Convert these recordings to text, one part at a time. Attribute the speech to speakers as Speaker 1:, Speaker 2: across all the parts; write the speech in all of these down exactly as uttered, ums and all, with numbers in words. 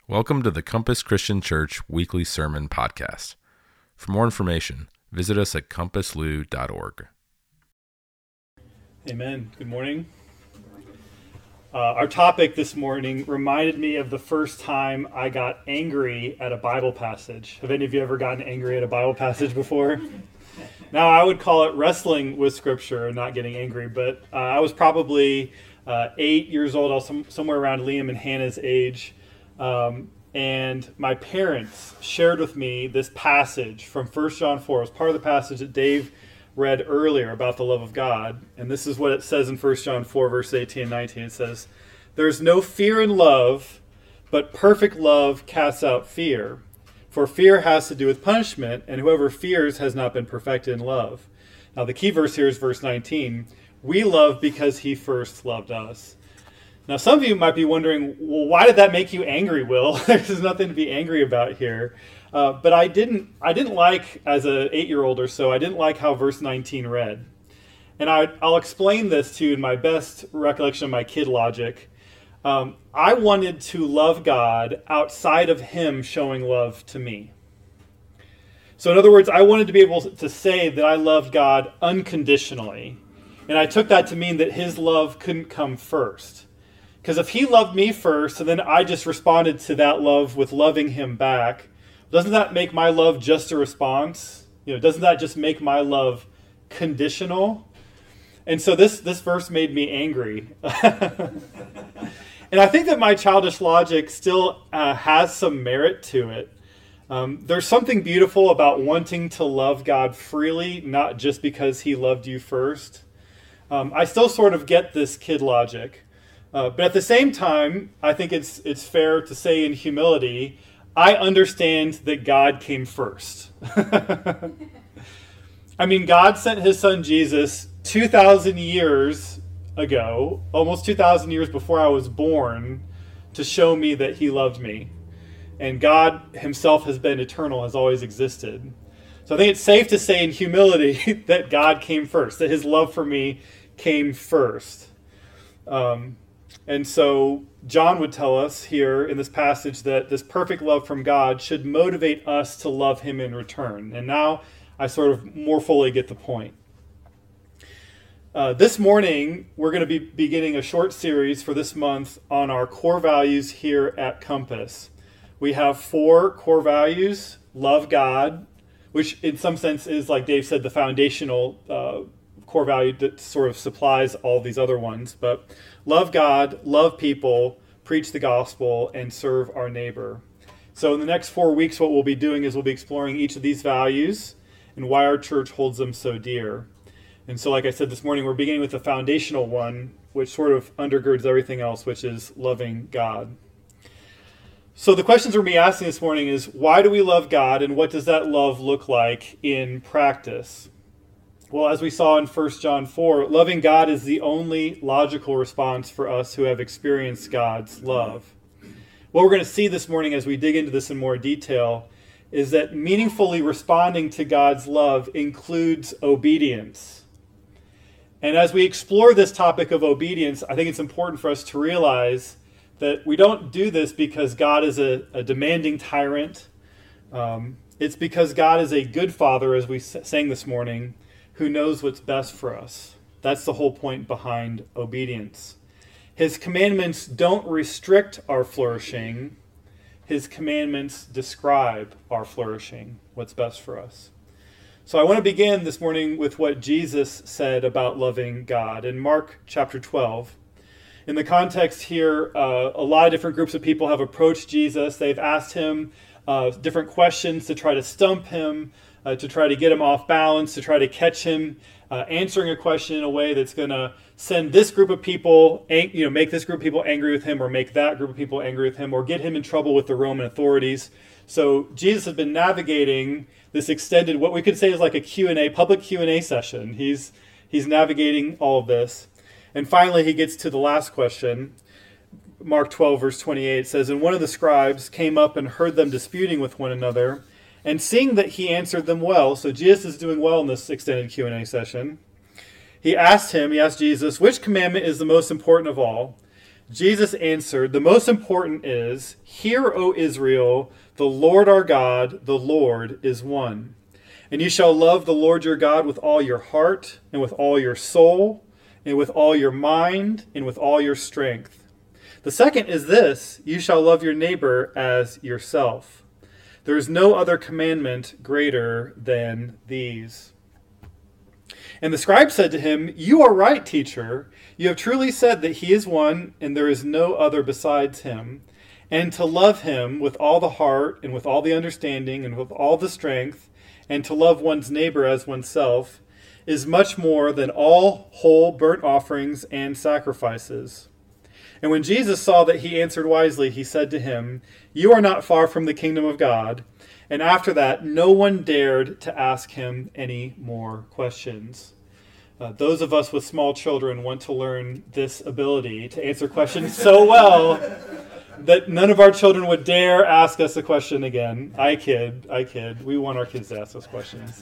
Speaker 1: Welcome to the Compass Christian Church Weekly Sermon Podcast. For more information, visit us at compass lu dot org.
Speaker 2: Amen. Good morning. Uh, our topic this morning reminded me of the first time I got angry at a Bible passage. Have any of you ever gotten angry at a Bible passage before? Now, I would call it wrestling with Scripture and not getting angry, but uh, I was probably uh, eight years old. I was some, somewhere around Liam and Hannah's age. Um, and my parents shared with me this passage from First John four. It was part of the passage that Dave read earlier about the love of God. And this is what it says in First John four, verse eighteen and nineteen. It says, "There's no fear in love, but perfect love casts out fear. For fear has to do with punishment, and whoever fears has not been perfected in love." Now the key verse here is verse nineteen. "We love because he first loved us." Now, some of you might be wondering, well, why did that make you angry, Will? There's nothing to be angry about here. Uh, but I didn't I didn't like, as an eight-year-old or so, I didn't like how verse nineteen read. And I, I'll explain this to you in my best recollection of my kid logic. Um, I wanted to love God outside of him showing love to me. So in other words, I wanted to be able to say that I loved God unconditionally. And I took that to mean that his love couldn't come first. Because if he loved me first, and then I just responded to that love with loving him back, doesn't that make my love just a response? You know, doesn't that just make my love conditional? And so this, this verse made me angry. And I think that my childish logic still uh, has some merit to it. Um, there's something beautiful about wanting to love God freely, not just because he loved you first. Um, I still sort of get this kid logic. Uh, but at the same time, I think it's it's fair to say in humility, I understand that God came first. I mean, God sent his son Jesus two thousand years ago, almost two thousand years before I was born, to show me that he loved me. And God himself has been eternal, has always existed. So I think it's safe to say in humility that God came first, that his love for me came first. Um, And so John would tell us here in this passage that this perfect love from God should motivate us to love him in return. And now I sort of more fully get the point. Uh, this morning, we're going to be beginning a short series for this month on our core values here at Compass. We have four core values: love God, which in some sense is, like Dave said, the foundational uh core value that sort of supplies all these other ones. But love God, love people, preach the gospel, and serve our neighbor. So in the next four weeks, what we'll be doing is we'll be exploring each of these values and why our church holds them so dear. And so, like I said this morning, we're beginning with the foundational one, which sort of undergirds everything else, which is loving God. So the questions we're going to be asking this morning is, why do we love God, and what does that love look like in practice? Well, as we saw in First John four, loving God is the only logical response for us who have experienced God's love. What we're going to see this morning as we dig into this in more detail is that meaningfully responding to God's love includes obedience. And as we explore this topic of obedience, I think it's important for us to realize that we don't do this because God is a, a demanding tyrant. Um, it's because God is a good father, as we sang this morning, who knows what's best for us. That's the whole point behind obedience. His commandments don't restrict our flourishing. His commandments describe our flourishing, what's best for us. So I want to begin this morning with what Jesus said about loving God. In Mark chapter twelve, in the context here, uh, a lot of different groups of people have approached Jesus. They've asked him uh, different questions to try to stump him, Uh, to try to get him off balance, to try to catch him uh, answering a question in a way that's going to send this group of people, ang- you know, make this group of people angry with him, or make that group of people angry with him, or get him in trouble with the Roman authorities. So Jesus has been navigating this extended, what we could say is like a Q and A, public Q and A session. He's he's navigating all of this. And finally, he gets to the last question. Mark twelve, verse twenty-eight says, "And one of the scribes came up and heard them disputing with one another. And seeing that he answered them well," so Jesus is doing well in this extended Q and A session, he asked him, he asked Jesus, "Which commandment is the most important of all?" Jesus answered, "The most important is, Hear, O Israel, the Lord our God, the Lord is one. And you shall love the Lord your God with all your heart, and with all your soul, and with all your mind, and with all your strength. The second is this, you shall love your neighbor as yourself. There is no other commandment greater than these." And the scribe said to him, "You are right, teacher. You have truly said that he is one, and there is no other besides him. And to love him with all the heart, and with all the understanding, and with all the strength, and to love one's neighbor as oneself, is much more than all whole burnt offerings and sacrifices." And when Jesus saw that he answered wisely, he said to him, "You are not far from the kingdom of God." And after that, no one dared to ask him any more questions. Uh, those of us with small children want to learn this ability to answer questions so well that none of our children would dare ask us a question again. I kid, I kid. We want our kids to ask us questions.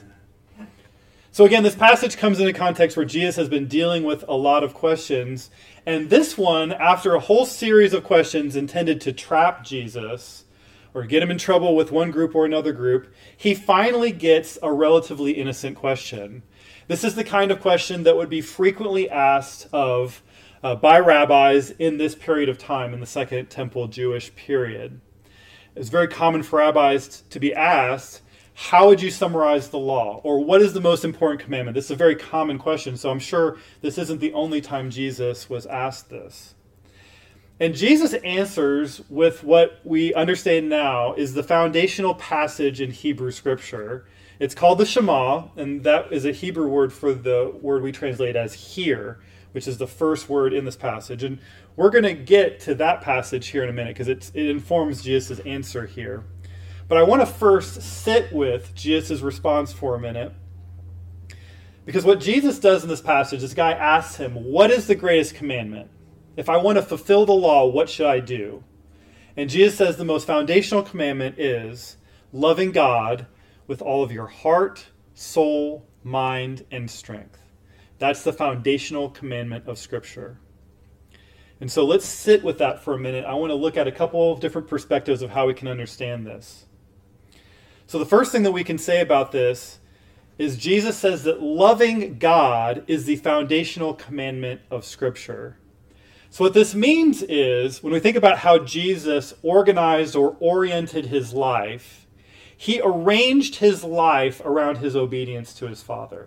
Speaker 2: So again, this passage comes in a context where Jesus has been dealing with a lot of questions. And this one, after a whole series of questions intended to trap Jesus or get him in trouble with one group or another group, he finally gets a relatively innocent question. This is the kind of question that would be frequently asked of uh, by rabbis in this period of time, in the Second Temple Jewish period. It's very common for rabbis to be asked, how would you summarize the law? Or what is the most important commandment? This is a very common question, so I'm sure this isn't the only time Jesus was asked this. And Jesus answers with what we understand now is the foundational passage in Hebrew Scripture. It's called the Shema, and that is a Hebrew word for the word we translate as hear, which is the first word in this passage. And we're going to get to that passage here in a minute because it informs Jesus' answer here. But I want to first sit with Jesus' response for a minute. Because what Jesus does in this passage, this guy asks him, what is the greatest commandment? If I want to fulfill the law, what should I do? And Jesus says the most foundational commandment is loving God with all of your heart, soul, mind, and strength. That's the foundational commandment of Scripture. And so let's sit with that for a minute. I want to look at a couple of different perspectives of how we can understand this. So the first thing that we can say about this is Jesus says that loving God is the foundational commandment of Scripture. So what this means is, when we think about how Jesus organized or oriented his life, he arranged his life around his obedience to his Father.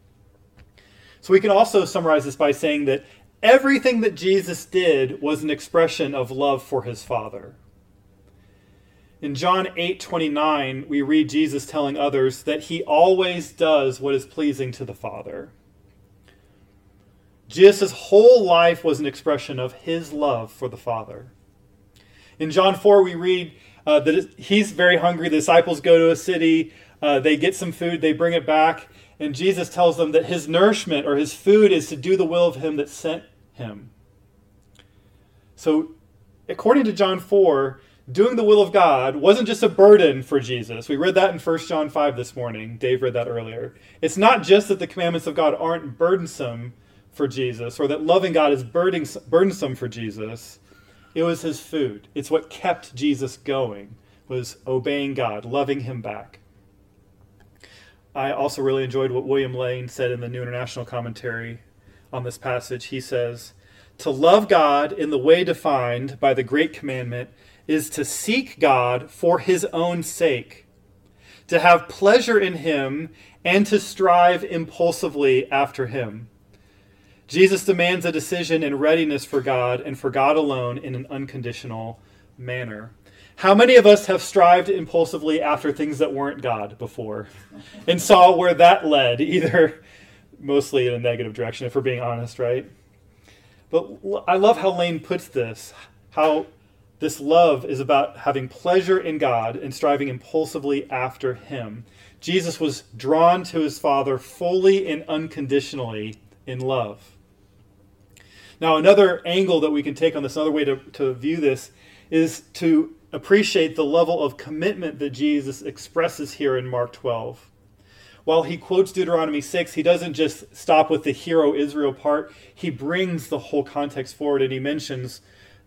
Speaker 2: So we can also summarize this by saying that everything that Jesus did was an expression of love for his Father. In John eight twenty-nine, we read Jesus telling others that he always does what is pleasing to the Father. Jesus' whole life was an expression of his love for the Father. In John four, we read uh, that he's very hungry. The disciples go to a city. Uh, they get some food. They bring it back. And Jesus tells them that his nourishment or his food is to do the will of him that sent him. So, according to John four, doing the will of God wasn't just a burden for Jesus. We read that in First John five this morning. Dave read that earlier. It's not just that the commandments of God aren't burdensome for Jesus, or that loving God is burdensome for Jesus. It was his food. It's what kept Jesus going, was obeying God, loving him back. I also really enjoyed what William Lane said in the New International Commentary on this passage. He says, "To love God in the way defined by the Great Commandment is to seek God for his own sake, to have pleasure in him, and to strive impulsively after him. Jesus demands a decision and readiness for God and for God alone in an unconditional manner." How many of us have strived impulsively after things that weren't God before and saw where that led, either mostly in a negative direction, if we're being honest, right? But I love how Lane puts this, how this love is about having pleasure in God and striving impulsively after him. Jesus was drawn to his Father fully and unconditionally in love. Now, another angle that we can take on this, another way to, to view this, is to appreciate the level of commitment that Jesus expresses here in Mark twelve. While he quotes Deuteronomy six, he doesn't just stop with the "Hear, O Israel" part. He brings the whole context forward, and he mentions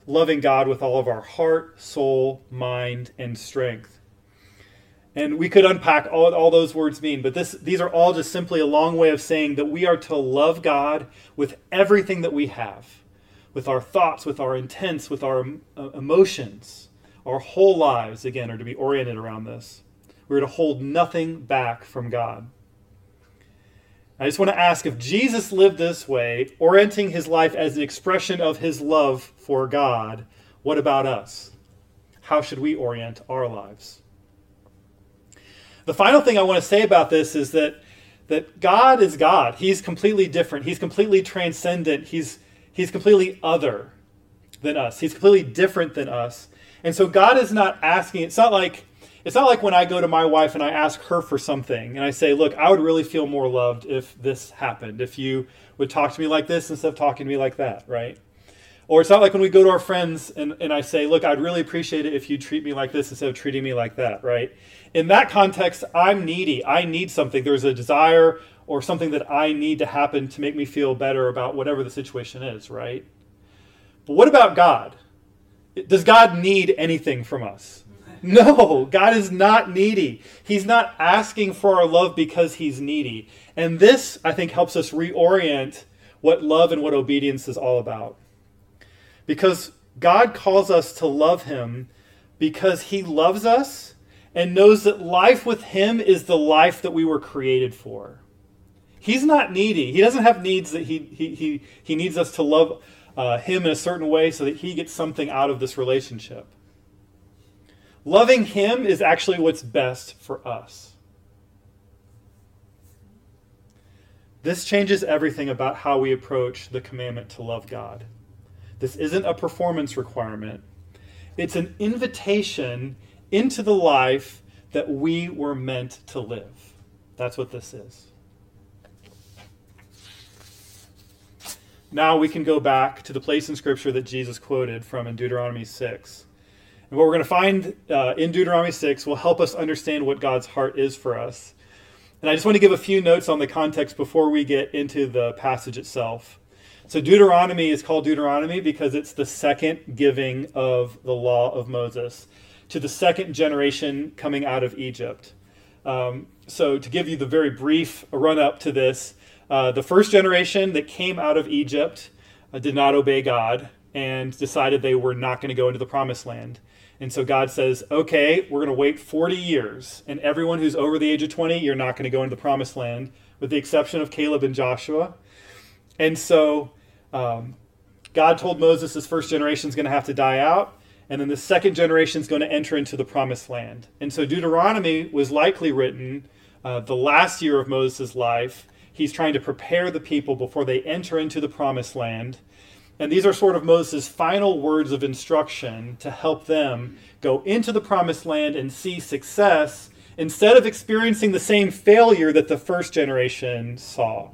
Speaker 2: loving God with all of our heart, soul, mind, and strength. And we could unpack all, all those words mean, but this, these are all just simply a long way of saying that we are to love God with everything that we have, with our thoughts, with our intents, with our uh, emotions. Our whole lives, again, are to be oriented around this. We're to hold nothing back from God. I just want to ask, if Jesus lived this way, orienting his life as an expression of his love for God, what about us? How should we orient our lives? The final thing I want to say about this is that, that God is God. He's completely different. He's completely transcendent. He's, he's completely other than us. He's completely different than us. And so God is not asking, it's not like, it's not like when I go to my wife and I ask her for something and I say, look, I would really feel more loved if this happened, if you would talk to me like this instead of talking to me like that, right? Or it's not like when we go to our friends and, and I say, look, I'd really appreciate it if you treat me like this instead of treating me like that, right? In that context, I'm needy. I need something. There's a desire or something that I need to happen to make me feel better about whatever the situation is, right? But what about God? Does God need anything from us? No, God is not needy. He's not asking for our love because he's needy. And this, I think, helps us reorient what love and what obedience is all about. Because God calls us to love him because he loves us and knows that life with him is the life that we were created for. He's not needy. He doesn't have needs that he he he, he needs us to love uh, him in a certain way so that he gets something out of this relationship. Loving him is actually what's best for us. This changes everything about how we approach the commandment to love God. This isn't a performance requirement. It's an invitation into the life that we were meant to live. That's what this is. Now we can go back to the place in Scripture that Jesus quoted from in Deuteronomy six. And what we're going to find uh, in Deuteronomy six will help us understand what God's heart is for us. And I just want to give a few notes on the context before we get into the passage itself. So Deuteronomy is called Deuteronomy because it's the second giving of the law of Moses to the second generation coming out of Egypt. Um, so to give you the very brief run-up to this, uh, the first generation that came out of Egypt uh, did not obey God and decided they were not going to go into the promised land. And so God says, okay, we're going to wait forty years, and everyone who's over the age of twenty, you're not going to go into the promised land, with the exception of Caleb and Joshua. And so um, God told Moses this first generation is going to have to die out, and then the second generation is going to enter into the promised land. And so Deuteronomy was likely written uh, the last year of Moses' life. He's trying to prepare the people before they enter into the promised land. And these are sort of Moses' final words of instruction to help them go into the promised land and see success instead of experiencing the same failure that the first generation saw.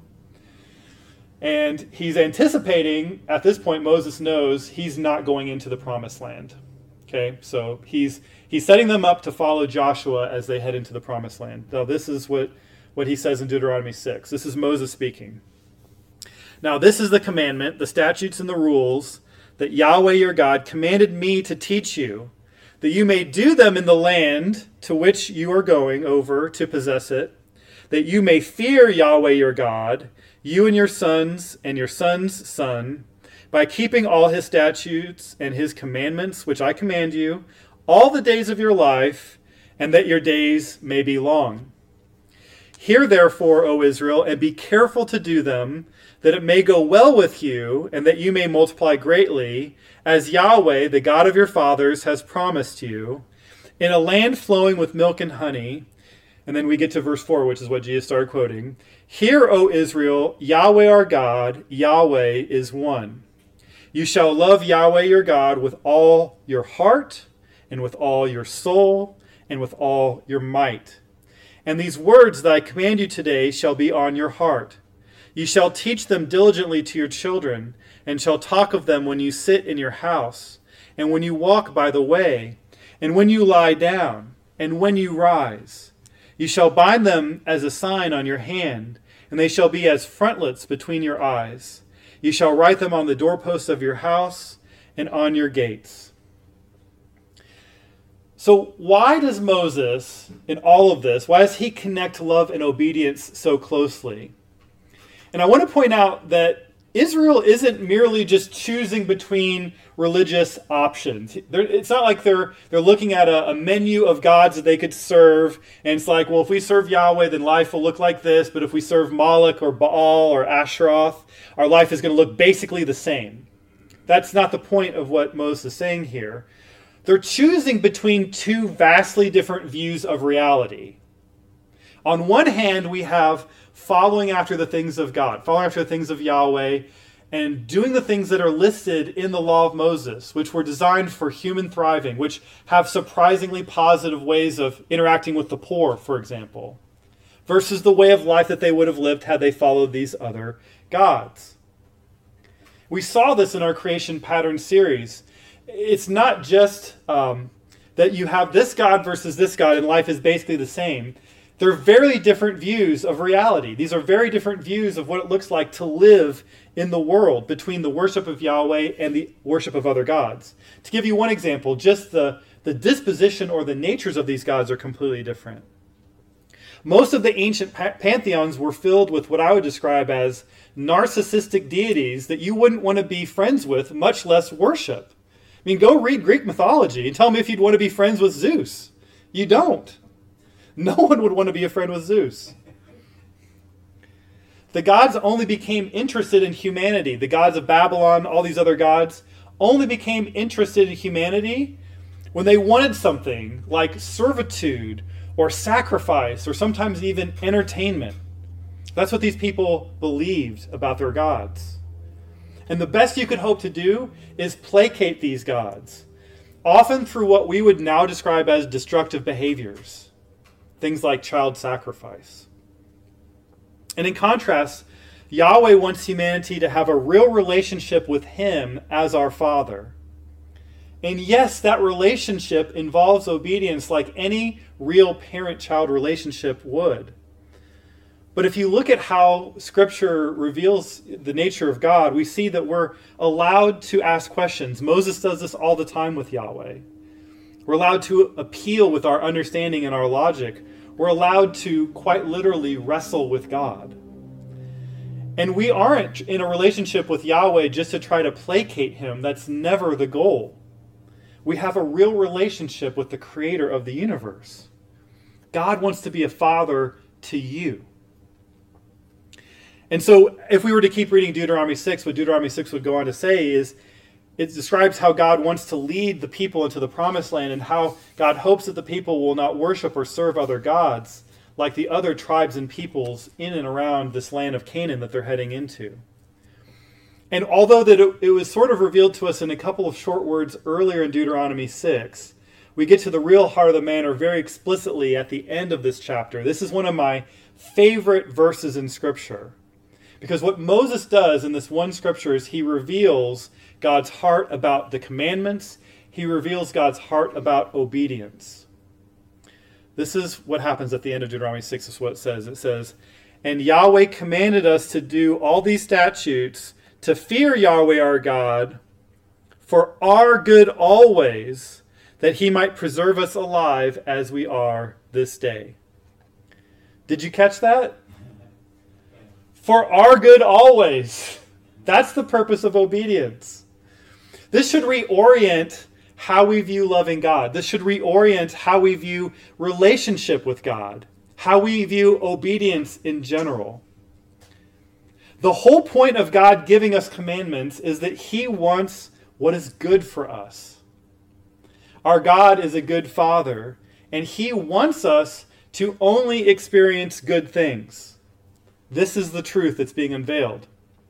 Speaker 2: And he's anticipating, at this point, Moses knows he's not going into the promised land. Okay, so he's he's setting them up to follow Joshua as they head into the promised land. Now, this is what, what he says in Deuteronomy six. This is Moses speaking. Now, this is the commandment, the statutes and the rules that Yahweh your God commanded me to teach you, that you may do them in the land to which you are going over to possess it, that you may fear Yahweh your God, you and your sons and your son's son, by keeping all his statutes and his commandments, which I command you, all the days of your life, and that your days may be long. Hear therefore, O Israel, and be careful to do them, that it may go well with you, and that you may multiply greatly, as Yahweh, the God of your fathers, has promised you, in a land flowing with milk and honey. And then we get to verse four, which is what Jesus started quoting. Hear, O Israel, Yahweh our God, Yahweh is one. You shall love Yahweh your God with all your heart, and with all your soul, and with all your might. And these words that I command you today shall be on your heart. You shall teach them diligently to your children, and shall talk of them when you sit in your house, and when you walk by the way, and when you lie down, and when you rise. You shall bind them as a sign on your hand, and they shall be as frontlets between your eyes. You shall write them on the doorposts of your house, and on your gates. So why does Moses, in all of this, why does he connect love and obedience so closely? And I want to point out that Israel isn't merely just choosing between religious options. They're, it's not like they're they're looking at a, a menu of gods that they could serve, and it's like, well, if we serve Yahweh, then life will look like this, but if we serve Moloch or Baal or Asheroth, our life is going to look basically the same. That's not the point of what Moses is saying here. They're choosing between two vastly different views of reality. On one hand, we have following after the things of God, following after the things of Yahweh, and doing the things that are listed in the law of Moses, which were designed for human thriving, which have surprisingly positive ways of interacting with the poor, for example, versus the way of life that they would have lived had they followed these other gods. We saw this in our creation pattern series. It's not just um, that you have this God versus this God and life is basically the same. They're very different views of reality. These are very different views of what it looks like to live in the world between the worship of Yahweh and the worship of other gods. To give you one example, just the, the disposition or the natures of these gods are completely different. Most of the ancient pa- pantheons were filled with what I would describe as narcissistic deities that you wouldn't want to be friends with, much less worship. I mean, go read Greek mythology and tell me if you'd want to be friends with Zeus. You don't. No one would want to be a friend with Zeus. The gods only became interested in humanity. The gods of Babylon, all these other gods, only became interested in humanity when they wanted something like servitude or sacrifice or sometimes even entertainment. That's what these people believed about their gods. And the best you could hope to do is placate these gods, often through what we would now describe as destructive behaviors. Things like child sacrifice. And in contrast, Yahweh wants humanity to have a real relationship with Him as our Father. And yes, that relationship involves obedience like any real parent-child relationship would. But if you look at how Scripture reveals the nature of God, we see that we're allowed to ask questions. Moses does this all the time with Yahweh. We're allowed to appeal with our understanding and our logic. We're allowed to quite literally wrestle with God. And we aren't in a relationship with Yahweh just to try to placate Him. That's never the goal. We have a real relationship with the Creator of the universe. God wants to be a father to you. And so if we were to keep reading Deuteronomy six, what Deuteronomy six would go on to say is, it describes how God wants to lead the people into the promised land and how God hopes that the people will not worship or serve other gods like the other tribes and peoples in and around this land of Canaan that they're heading into. And although that it, it was sort of revealed to us in a couple of short words earlier in Deuteronomy six, we get to the real heart of the matter very explicitly at the end of this chapter. This is one of my favorite verses in Scripture. Because what Moses does in this one scripture is he reveals God's heart about the commandments. He reveals God's heart about obedience. This is what happens at the end of Deuteronomy six, is what it says. It says, "And Yahweh commanded us to do all these statutes, to fear Yahweh our God, for our good always, that He might preserve us alive as we are this day." Did you catch that? For our good always. That's the purpose of obedience. This should reorient how we view loving God. This should reorient how we view relationship with God, how we view obedience in general. The whole point of God giving us commandments is that He wants what is good for us. Our God is a good Father, and He wants us to only experience good things. This is the truth that's being unveiled.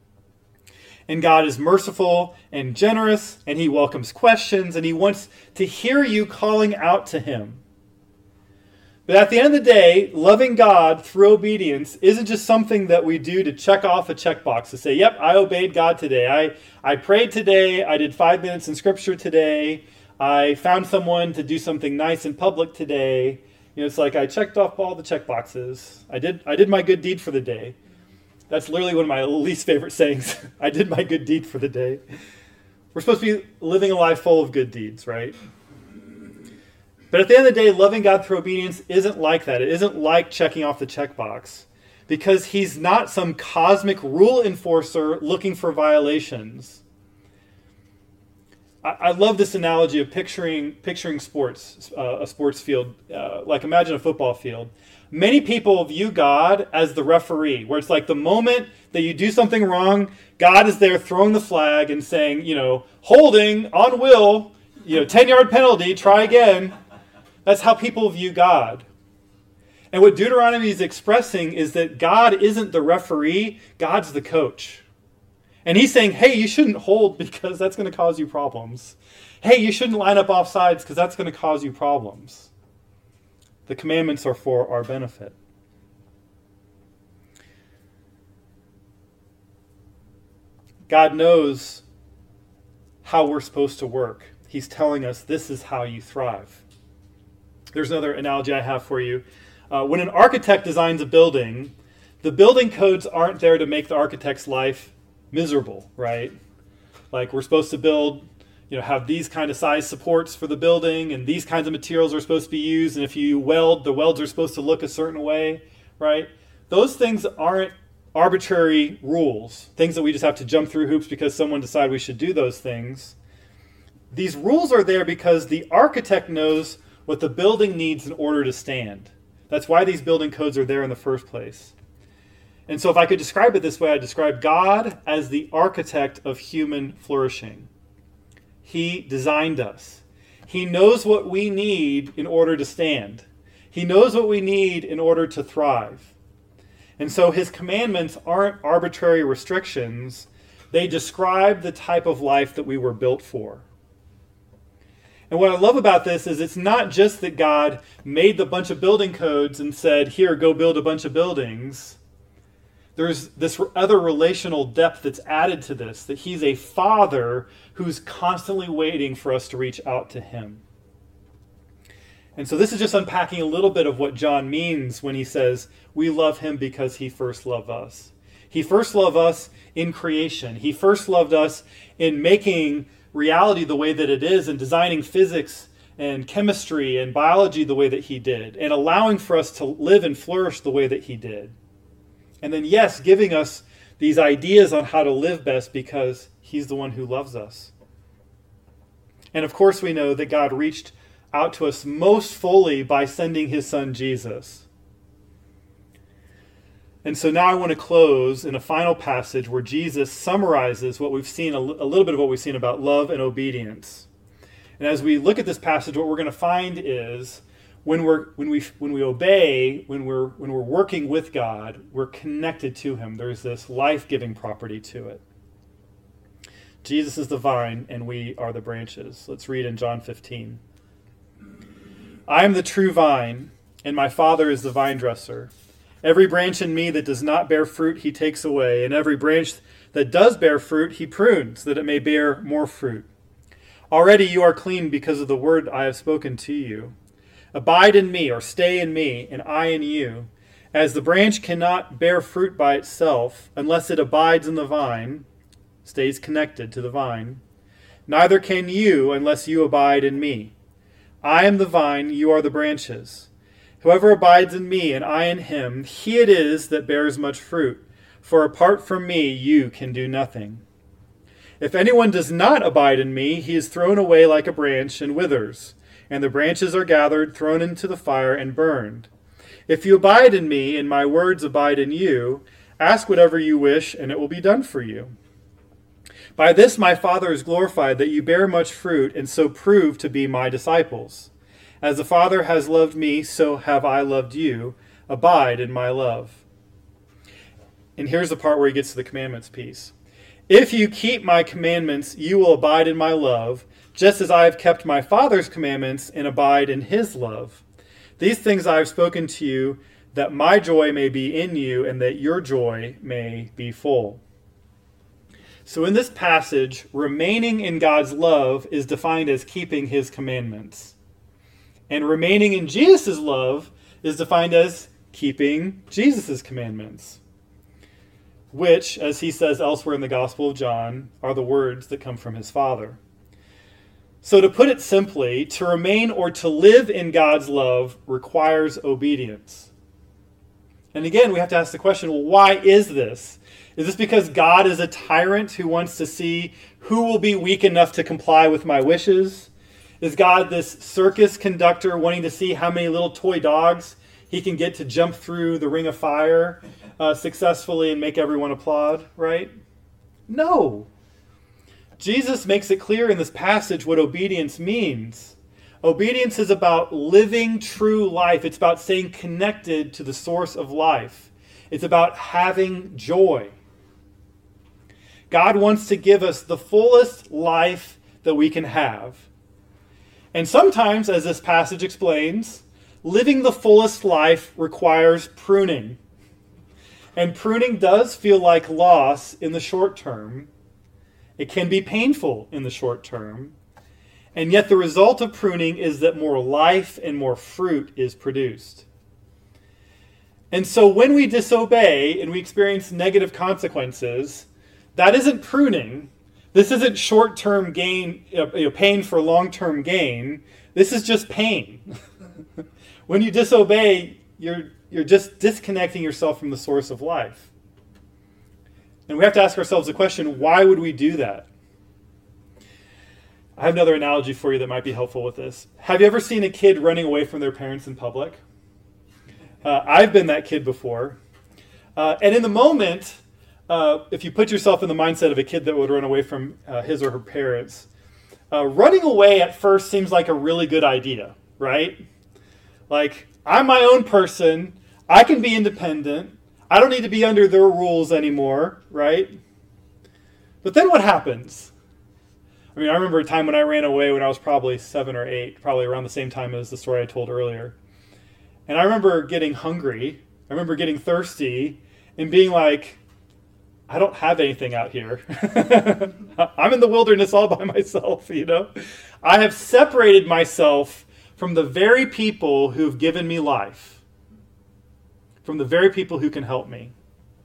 Speaker 2: And God is merciful and generous, and He welcomes questions, and He wants to hear you calling out to Him. But at the end of the day, loving God through obedience isn't just something that we do to check off a checkbox to say, yep, I obeyed God today. I, I prayed today. I did five minutes in Scripture today. I found someone to do something nice in public today. You know, it's like I checked off all the check boxes. I did I did my good deed for the day. That's literally one of my least favorite sayings. I did my good deed for the day. We're supposed to be living a life full of good deeds, right? But at the end of the day, loving God through obedience isn't like that. It isn't like checking off the checkbox, because he's not some cosmic rule enforcer looking for violations. I, I love this analogy of picturing picturing sports, uh, a sports field. Uh, like imagine a football field. Many people view God as the referee, where it's like the moment that you do something wrong, God is there throwing the flag and saying, you know, holding, on will, you know, ten-yard penalty, try again. That's how people view God. And what Deuteronomy is expressing is that God isn't the referee, God's the coach. And he's saying, hey, you shouldn't hold because that's going to cause you problems. Hey, you shouldn't line up off sides because that's going to cause you problems. The commandments are for our benefit. God knows how we're supposed to work. He's telling us this is how you thrive. There's another analogy I have for you. Uh, when an architect designs a building, the building codes aren't there to make the architect's life miserable, right? Like we're supposed to build, you know, have these kind of size supports for the building, and these kinds of materials are supposed to be used, and if you weld, the welds are supposed to look a certain way, right? Those things aren't arbitrary rules, things that we just have to jump through hoops because someone decided we should do those things. These rules are there because the architect knows what the building needs in order to stand. That's why these building codes are there in the first place. And so if I could describe it this way, I'd describe God as the architect of human flourishing. He designed us. He knows what we need in order to stand. He knows what we need in order to thrive. And so his commandments aren't arbitrary restrictions. They describe the type of life that we were built for. And what I love about this is it's not just that God made the bunch of building codes and said, here, go build a bunch of buildings. There's this other relational depth that's added to this, that he's a father who's constantly waiting for us to reach out to him. And so this is just unpacking a little bit of what John means when he says, we love him because he first loved us. He first loved us in creation. He first loved us in making reality the way that it is, and designing physics and chemistry and biology the way that he did, and allowing for us to live and flourish the way that he did. And then, yes, giving us these ideas on how to live best because he's the one who loves us. And of course we know that God reached out to us most fully by sending his son Jesus. And so now I want to close in a final passage where Jesus summarizes what we've seen, a little bit of what we've seen about love and obedience. And as we look at this passage, what we're going to find is when we're when we when we obey, when we're when we're working with God, we're connected to him. There's this life-giving property to it. Jesus is the vine and we are the branches. Let's read in John fifteen. I am the true vine, and my Father is the vine dresser. Every branch in me that does not bear fruit, he takes away, and every branch that does bear fruit, he prunes, that it may bear more fruit. Already you are clean because of the word I have spoken to you. Abide in me, or stay in me, and I in you. As the branch cannot bear fruit by itself, unless it abides in the vine, stays connected to the vine, neither can you unless you abide in me. I am the vine, you are the branches. Whoever abides in me and I in him, he it is that bears much fruit. For apart from me, you can do nothing. If anyone does not abide in me, he is thrown away like a branch and withers, and the branches are gathered, thrown into the fire, and burned. If you abide in me, and my words abide in you, ask whatever you wish, and it will be done for you. By this my Father is glorified, that you bear much fruit, and so prove to be my disciples. As the Father has loved me, so have I loved you. Abide in my love. And here's the part where he gets to the commandments piece. If you keep my commandments, you will abide in my love, just as I have kept my Father's commandments and abide in his love. These things I have spoken to you, that my joy may be in you, and that your joy may be full. So in this passage, remaining in God's love is defined as keeping his commandments. And remaining in Jesus' love is defined as keeping Jesus' commandments. which, as he says elsewhere in the Gospel of John, are the words that come from his Father. So to put it simply, to remain or to live in God's love requires obedience. And again, we have to ask the question, well, why is this? Is this because God is a tyrant who wants to see who will be weak enough to comply with my wishes? Is God this circus conductor wanting to see how many little toy dogs he can get to jump through the ring of fire uh, successfully and make everyone applaud, right? No. Jesus makes it clear in this passage what obedience means. Obedience is about living true life. It's about staying connected to the source of life. It's about having joy. God wants to give us the fullest life that we can have. And sometimes, as this passage explains, living the fullest life requires pruning. And pruning does feel like loss in the short term. It can be painful in the short term. And yet the result of pruning is that more life and more fruit is produced. And so when we disobey and we experience negative consequences, that isn't pruning. This isn't short-term gain, you know, pain for long-term gain. This is just pain. When you disobey, you're, you're just disconnecting yourself from the source of life. And we have to ask ourselves the question, why would we do that? I have another analogy for you that might be helpful with this. Have you ever seen a kid running away from their parents in public? Uh, I've been that kid before. Uh, and in the moment, uh, if you put yourself in the mindset of a kid that would run away from uh, his or her parents, uh, running away at first seems like a really good idea, right? Like, I'm my own person. I can be independent. I don't need to be under their rules anymore, right? But then what happens? I mean, I remember a time when I ran away when I was probably seven or eight, probably around the same time as the story I told earlier. And I remember getting hungry. I remember getting thirsty and being like, I don't have anything out here. I'm in the wilderness all by myself, you know? I have separated myself from the very people who've given me life, from the very people who can help me.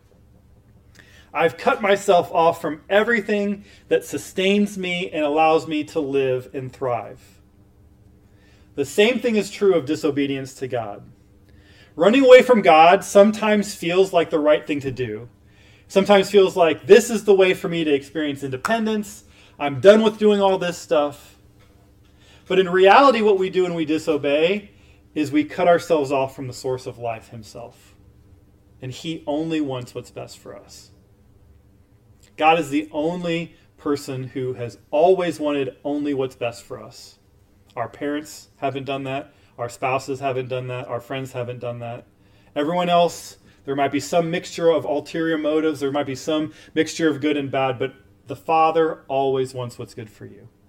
Speaker 2: I've cut myself off from everything that sustains me and allows me to live and thrive. The same thing is true of disobedience to God. Running away from God sometimes feels like the right thing to do. Sometimes feels like this is the way for me to experience independence. I'm done with doing all this stuff. But in reality, what we do when we disobey is we cut ourselves off from the source of life himself. And he only wants what's best for us. God is the only person who has always wanted only what's best for us. Our parents haven't done that. Our spouses haven't done that. Our friends haven't done that. Everyone else, there might be some mixture of ulterior motives. There might be some mixture of good and bad, but the Father always wants what's good for you.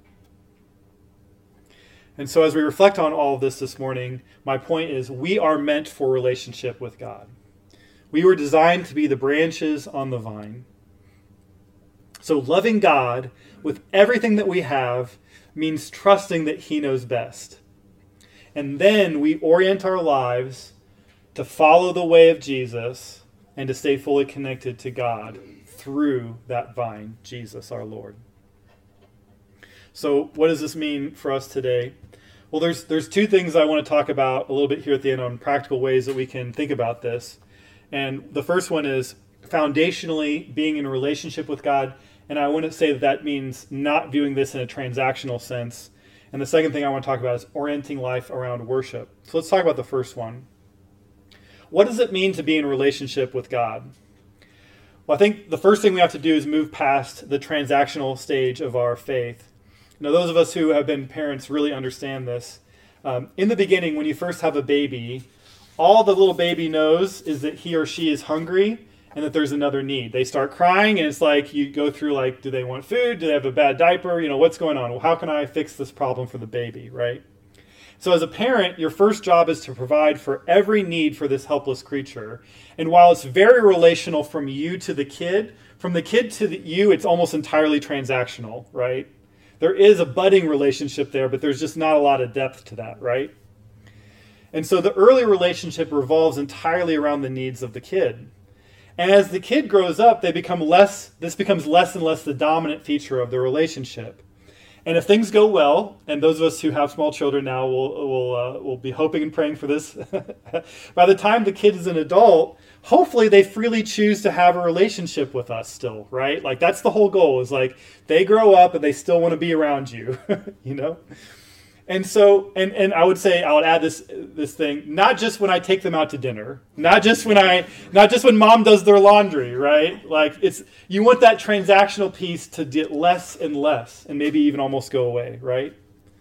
Speaker 2: And so as we reflect on all of this this morning, my point is we are meant for relationship with God. We were designed to be the branches on the vine. So loving God with everything that we have means trusting that he knows best. And then we orient our lives to follow the way of Jesus and to stay fully connected to God through that vine, Jesus our Lord. So what does this mean for us today? Well, there's there's two things I want to talk about a little bit here at the end on practical ways that we can think about this. And the first one is foundationally being in a relationship with God. And I want to say that that means not viewing this in a transactional sense. And the second thing I want to talk about is orienting life around worship. So let's talk about the first one. What does it mean to be in a relationship with God? Well, I think the first thing we have to do is move past the transactional stage of our faith. Now, those of us who have been parents really understand this. Um, in the beginning, when you first have a baby, all the little baby knows is that he or she is hungry and that there's another need. They start crying, and it's like you go through, like, do they want food? Do they have a bad diaper? You know, what's going on? Well, how can I fix this problem for the baby, right? So as a parent, your first job is to provide for every need for this helpless creature. And while it's very relational from you to the kid, from the kid to the, you, it's almost entirely transactional, right? There is a budding relationship there, but there's just not a lot of depth to that, right? And so the early relationship revolves entirely around the needs of the kid. And as the kid grows up, they become less, this becomes less and less the dominant feature of the relationship. And if things go well, and those of us who have small children now will will uh, will be hoping and praying for this, by the time the kid is an adult, hopefully they freely choose to have a relationship with us still, right? Like that's the whole goal, is like they grow up and they still want to be around you, you know? And so, and, and I would say, I would add this this thing, not just when I take them out to dinner, not just when I, not just when mom does their laundry, right? Like it's, you want that transactional piece to get less and less, and maybe even almost go away, right?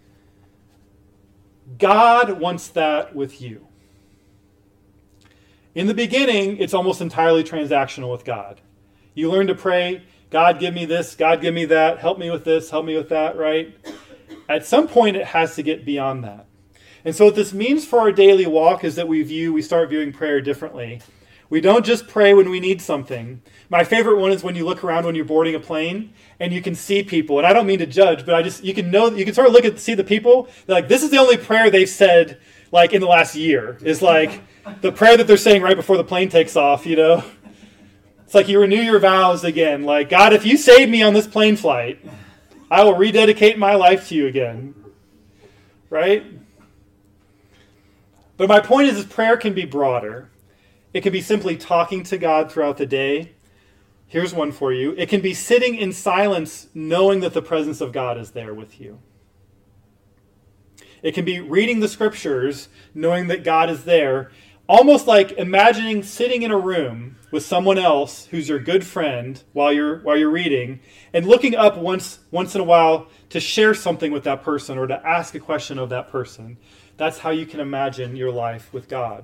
Speaker 2: God wants that with you. In the beginning, it's almost entirely transactional with God. You learn to pray, God, give me this, God, give me that, help me with this, help me with that, right? At some point, it has to get beyond that. And so what this means for our daily walk is that we view, we start viewing prayer differently. We don't just pray when we need something. My favorite one is when you look around when you're boarding a plane and you can see people. And I don't mean to judge, but I just, you can know, you can sort of look at, see the people. They're like, this is the only prayer they've said like in the last year. Is like the prayer that they're saying right before the plane takes off, you know? It's like you renew your vows again. Like, God, if you save me on this plane flight, I will rededicate my life to you again. Right? But my point is, is prayer can be broader. It can be simply talking to God throughout the day. Here's one for you. It can be sitting in silence knowing that the presence of God is there with you. It can be reading the scriptures knowing that God is there. Almost like imagining sitting in a room with someone else who's your good friend while you're while you're reading, and looking up once once in a while to share something with that person or to ask a question of that person. That's how you can imagine your life with God.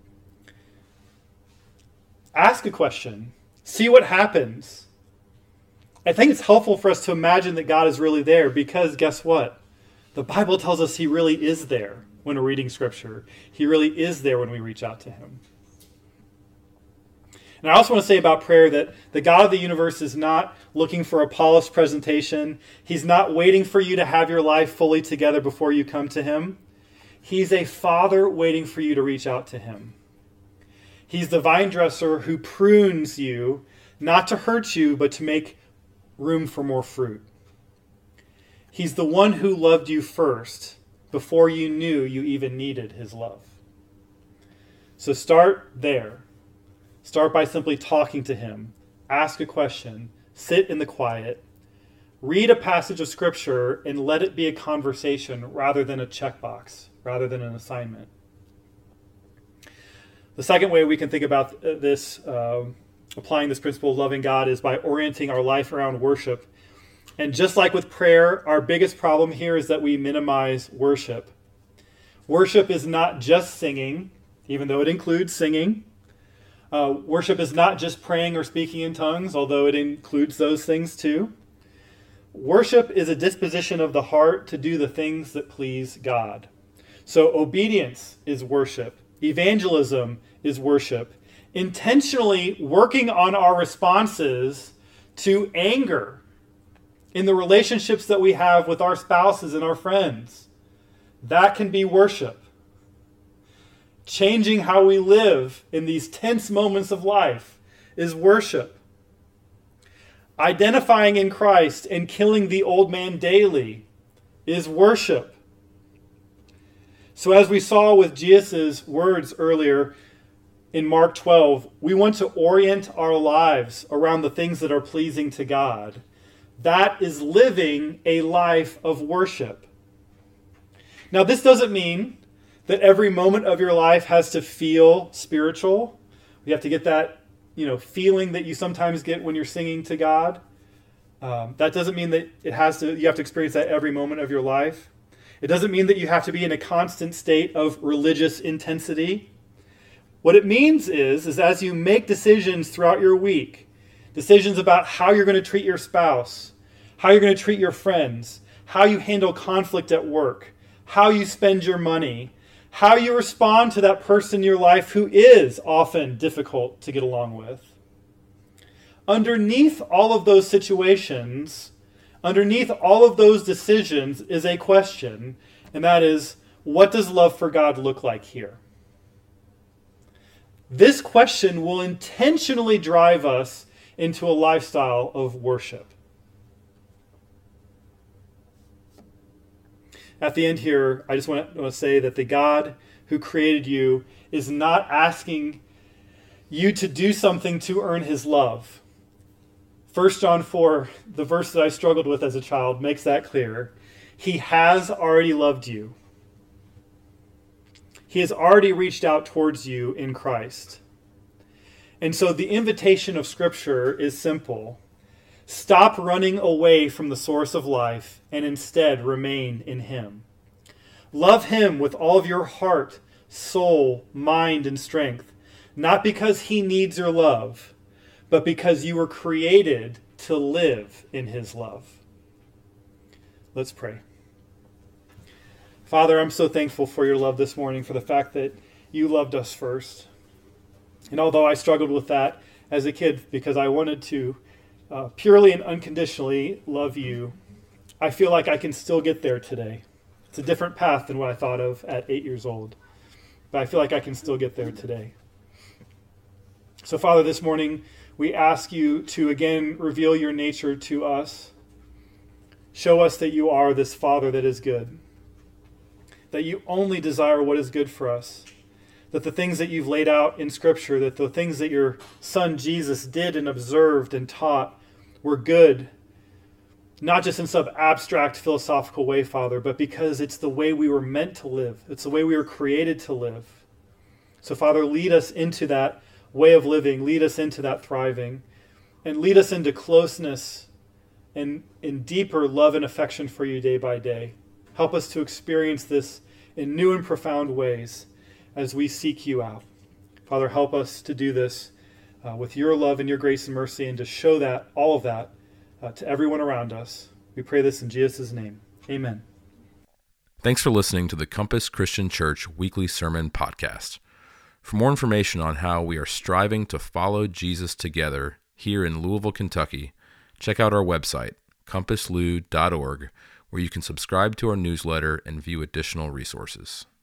Speaker 2: Ask a question. See what happens. I think it's helpful for us to imagine that God is really there, because guess what? The Bible tells us he really is there when we're reading Scripture. He really is there when we reach out to him. And I also want to say about prayer that the God of the universe is not looking for a polished presentation. He's not waiting for you to have your life fully together before you come to him. He's a father waiting for you to reach out to him. He's the vine dresser who prunes you, not to hurt you, but to make room for more fruit. He's the one who loved you first, before you knew you even needed his love. So start there. Start by simply talking to him. Ask a question. Sit in the quiet. Read a passage of Scripture and let it be a conversation rather than a checkbox, rather than an assignment. The second way we can think about this, uh, applying this principle of loving God, is by orienting our life around worship. And just like with prayer, our biggest problem here is that we minimize worship. Worship is not just singing, even though it includes singing. Uh, worship is not just praying or speaking in tongues, although it includes those things too. Worship is a disposition of the heart to do the things that please God. So obedience is worship. Evangelism is worship. Intentionally working on our responses to anger in the relationships that we have with our spouses and our friends, that can be worship. Changing how we live in these tense moments of life is worship. Identifying in Christ and killing the old man daily is worship. So as we saw with Jesus' words earlier in Mark twelve, we want to orient our lives around the things that are pleasing to God. That is living a life of worship. Now, this doesn't mean that every moment of your life has to feel spiritual. You have to get that, you know, feeling that you sometimes get when you're singing to God. Um, that doesn't mean that it has to. You have to experience that every moment of your life. It doesn't mean that you have to be in a constant state of religious intensity. What it means is, is as you make decisions throughout your week, decisions about how you're going to treat your spouse, how you're going to treat your friends, how you handle conflict at work, how you spend your money, how you respond to that person in your life who is often difficult to get along with. Underneath all of those situations, underneath all of those decisions is a question, and that is, what does love for God look like here? This question will intentionally drive us into a lifestyle of worship. At the end here, I just want to say that the God who created you is not asking you to do something to earn his love. First John four, the verse that I struggled with as a child, makes that clear. He has already loved you. He has already reached out towards you in Christ. And so the invitation of Scripture is simple. Stop running away from the source of life and instead remain in him. Love him with all of your heart, soul, mind, and strength, not because he needs your love, but because you were created to live in his love. Let's pray. Father, I'm so thankful for your love this morning, for the fact that you loved us first. And although I struggled with that as a kid because I wanted to uh, purely and unconditionally love you, I feel like I can still get there today. It's a different path than what I thought of at eight years old. But I feel like I can still get there today. So, Father, this morning we ask you to again reveal your nature to us. Show us that you are this Father that is good. That you only desire what is good for us. That the things that you've laid out in Scripture, that the things that your Son Jesus did and observed and taught were good. Not just in some abstract philosophical way, Father, but because it's the way we were meant to live. It's the way we were created to live. So, Father, lead us into that way of living. Lead us into that thriving. And lead us into closeness and in deeper love and affection for you day by day. Help us to experience this in new and profound ways as we seek you out. Father, help us to do this uh, with your love and your grace and mercy, and to show that, all of that, uh, to everyone around us. We pray this in Jesus' name. Amen.
Speaker 1: Thanks for listening to the Compass Christian Church Weekly Sermon Podcast. For more information on how we are striving to follow Jesus together here in Louisville, Kentucky, check out our website, compass lou dot org, where you can subscribe to our newsletter and view additional resources.